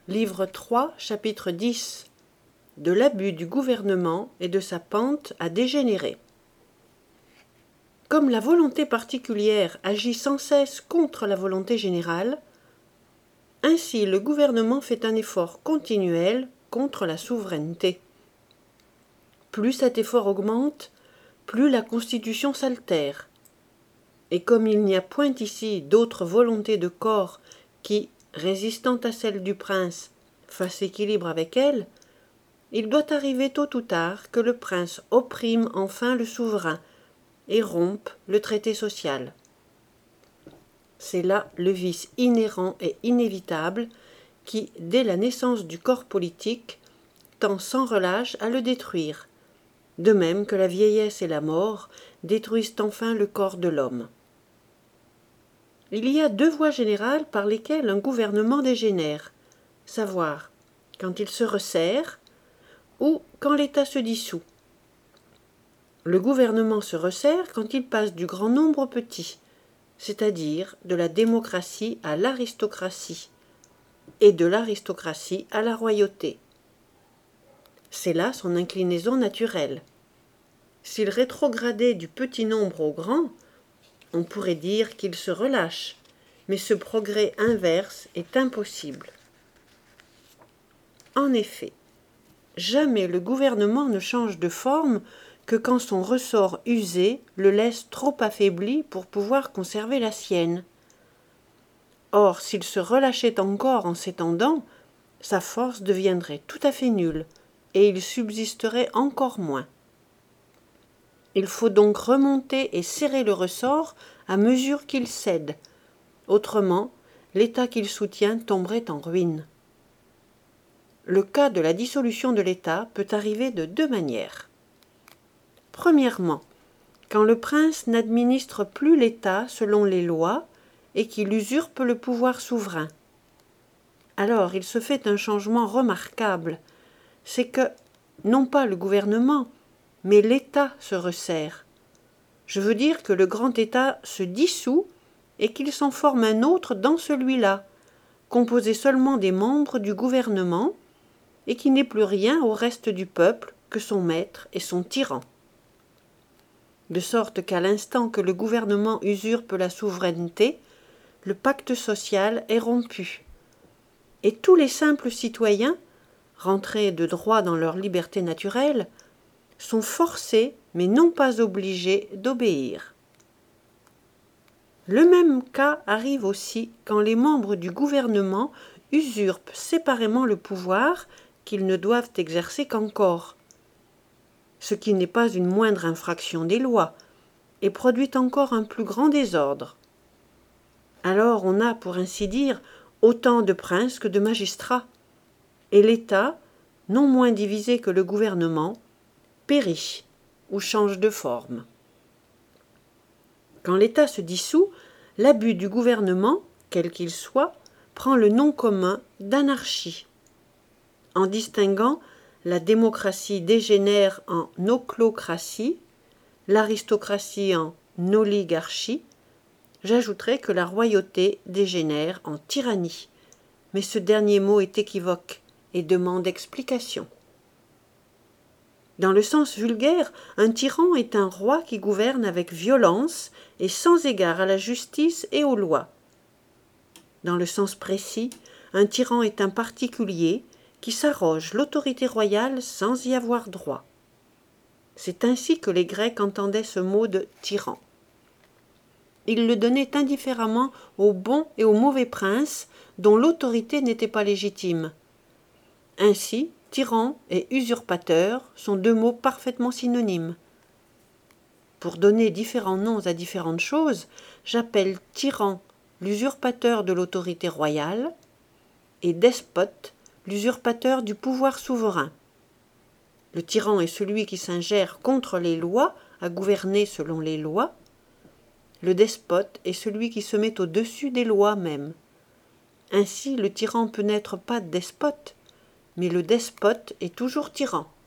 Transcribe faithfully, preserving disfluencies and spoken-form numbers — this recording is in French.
Livre trois, chapitre dix. De l'abus du gouvernement et de sa pente à dégénérer. Comme la volonté particulière agit sans cesse contre la volonté générale, ainsi le gouvernement fait un effort continuel contre la souveraineté. Plus cet effort augmente, plus la Constitution s'altère. Et comme il n'y a point ici d'autre volonté de corps qui, résistant à celle du prince, fasse équilibre avec elle, il doit arriver tôt ou tard que le prince opprime enfin le souverain et rompe le traité social. C'est là le vice inhérent et inévitable qui, dès la naissance du corps politique, tend sans relâche à le détruire, de même que la vieillesse et la mort détruisent enfin le corps de l'homme. Il y a deux voies générales par lesquelles un gouvernement dégénère, savoir quand il se resserre ou quand l'État se dissout. Le gouvernement se resserre quand il passe du grand nombre au petit, c'est-à-dire de la démocratie à l'aristocratie, et de l'aristocratie à la royauté. C'est là son inclinaison naturelle. S'il rétrogradait du petit nombre au grand, on pourrait dire qu'il se relâche, mais ce progrès inverse est impossible. En effet, jamais le gouvernement ne change de forme que quand son ressort usé le laisse trop affaibli pour pouvoir conserver la sienne. Or, s'il se relâchait encore en s'étendant, sa force deviendrait tout à fait nulle, et il subsisterait encore moins. Il faut donc remonter et serrer le ressort à mesure qu'il cède. Autrement, l'État qu'il soutient tomberait en ruine. Le cas de la dissolution de l'État peut arriver de deux manières. Premièrement, quand le prince n'administre plus l'État selon les lois et qu'il usurpe le pouvoir souverain. Alors il se fait un changement remarquable, c'est que, non pas le gouvernement, mais l'État se resserre. Je veux dire que le grand État se dissout et qu'il s'en forme un autre dans celui-là, composé seulement des membres du gouvernement, et qui n'est plus rien au reste du peuple que son maître et son tyran. De sorte qu'à l'instant que le gouvernement usurpe la souveraineté, le pacte social est rompu. Et tous les simples citoyens, rentrés de droit dans leur liberté naturelle, sont forcés, mais non pas obligés, d'obéir. Le même cas arrive aussi quand les membres du gouvernement usurpent séparément le pouvoir qu'ils ne doivent exercer qu'encore, ce qui n'est pas une moindre infraction des lois, et produit encore un plus grand désordre. Alors on a, pour ainsi dire, autant de princes que de magistrats, et l'État, non moins divisé que le gouvernement, périt ou change de forme. Quand l'État se dissout, l'abus du gouvernement, quel qu'il soit, prend le nom commun d'anarchie. En distinguant, la démocratie dégénère en ochlocratie, l'aristocratie en oligarchie, j'ajouterai que la royauté dégénère en tyrannie, mais ce dernier mot est équivoque et demande explication. Dans le sens vulgaire, un tyran est un roi qui gouverne avec violence et sans égard à la justice et aux lois. Dans le sens précis, un tyran est un particulier qui s'arroge l'autorité royale sans y avoir droit. C'est ainsi que les Grecs entendaient ce mot de tyran. Ils le donnaient indifféremment aux bons et aux mauvais princes dont l'autorité n'était pas légitime. Ainsi, tyran et usurpateur sont deux mots parfaitement synonymes. Pour donner différents noms à différentes choses, j'appelle tyran l'usurpateur de l'autorité royale et despote l'usurpateur du pouvoir souverain. Le tyran est celui qui s'ingère contre les lois à gouverner selon les lois. Le despote est celui qui se met au-dessus des lois mêmes. Ainsi, le tyran peut n'être pas despote, mais le despote est toujours tyran.